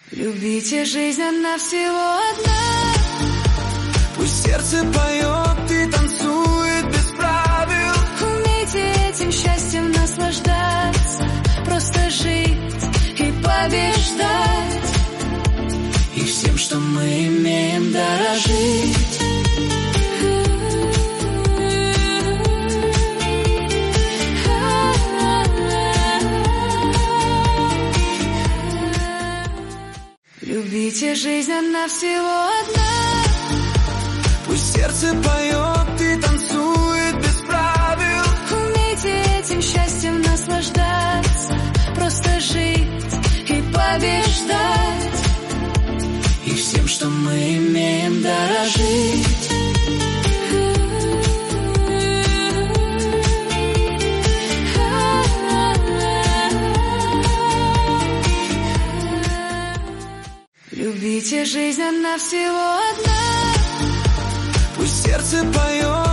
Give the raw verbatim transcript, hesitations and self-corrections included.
Любите жизнь, она всего одна. Пусть сердце поет и танцует без правил. Умейте этим счастьем наслаждаться, просто жить и побеждать, и всем, что мы имеем, дорожить. Любите жизнь, она всего одна. Пусть сердце поет и танцует без правил. Умейте этим счастьем наслаждаться, просто жить и побеждать, и всем, что мы имеем, дорожить. Любите жизнь, она всего одна. Пусть сердце поет